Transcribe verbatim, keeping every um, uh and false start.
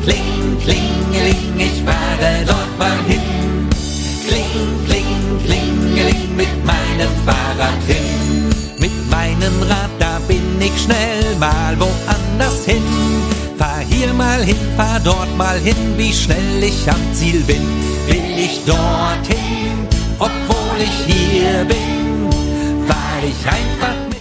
kling, klingeling, ich fahre dort mal hin. Kling, kling, klingeling, mit meinem Fahrrad hin. Mit meinem Rad, da bin ich schnell mal woanders hin. Fahr hier mal hin, fahr dort mal hin, wie schnell ich am Ziel bin. Will ich dorthin, obwohl ich hier bin, fahr ich einfach